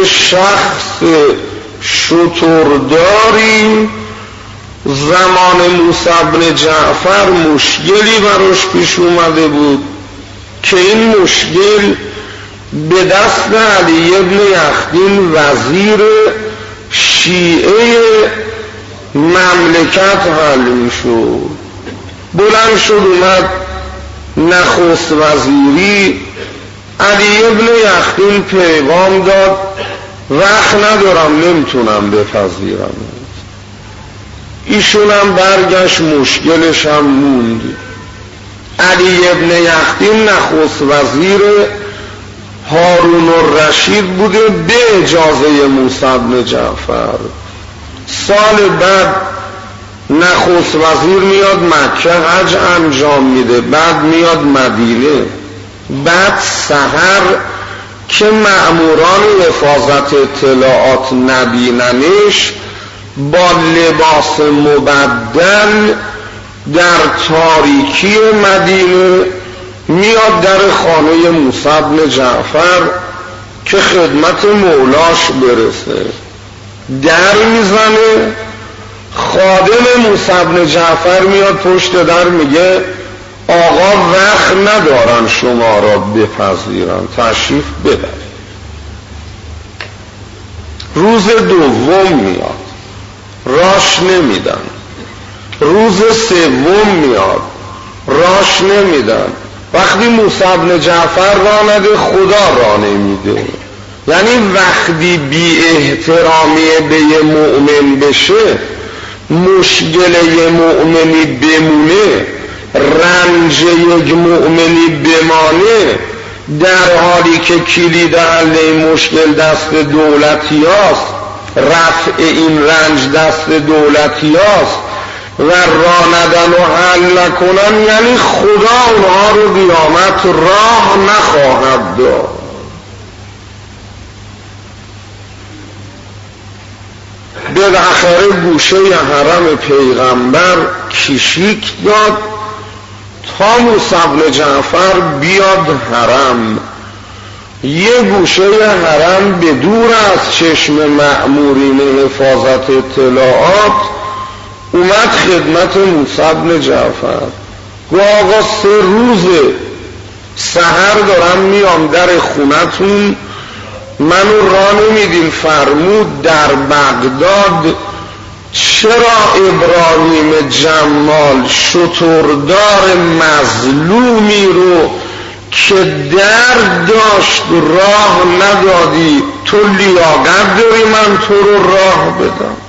شخص شترداری زمان موسی بن جعفر مشکلی براش پیش اومده بود که این مشکل به دست علی بن یخدین وزیر شیعه مملکت حل میشد. بلند شد اومد نخست وزیری، علی بن یخدین پیغام داد وقت ندارم نمیتونم بپذیرم. ایشونم برگشت مشکلش هم موند. علی بن یخدین نخست وزیر هارون الرشید بوده به اجازه موسی بن جعفر. سال بعد نخست وزیر میاد مکه حج انجام میده، بعد میاد مدینه. بعد سحر که مأموران حفاظت اطلاعات نبیننش با لباس مبدل در تاریکی مدینه میاد در خانه موسی بن جعفر که خدمت مولاش برسه. در میزنه، خادم موسی بن جعفر میاد پشت در میگه آقا وقت ندارن شما را بپذیرن، تشریف ببرید. روز دوم میاد، راش نمیدن. روز سوم میاد، راش نمیدن. وقتی موسی بن جعفر را نده خدا را نمیده. یعنی وقتی بی احترامی به یه مؤمن بشه، مشکل یه مؤمنی بمونه، رنج یک مؤمنی بمانه، در حالی که کلید حل این مشکل دست دولتی هست، رفع این رنج دست دولتی هست و راه ندن و حل نکنن، یعنی خدا اونها رو قیامت راه نخواهد داد. بالاخره گوشه حرم پیغمبر کشیک داد تا موسی بن جعفر بیاد حرم. یه گوشه حرم به دور از چشم مأمورین حفاظت اطلاعات اومد خدمت موسی بن جعفر. گفت آقا 3 روزه سحر دارم میام در خونتون، منو راه نمیدین. فرمود در بغداد چرا ابراهیم جمال شتردار مظلومی رو که درد داشت راه ندادی؟ تو لیاقت داری من تو رو راه بدم؟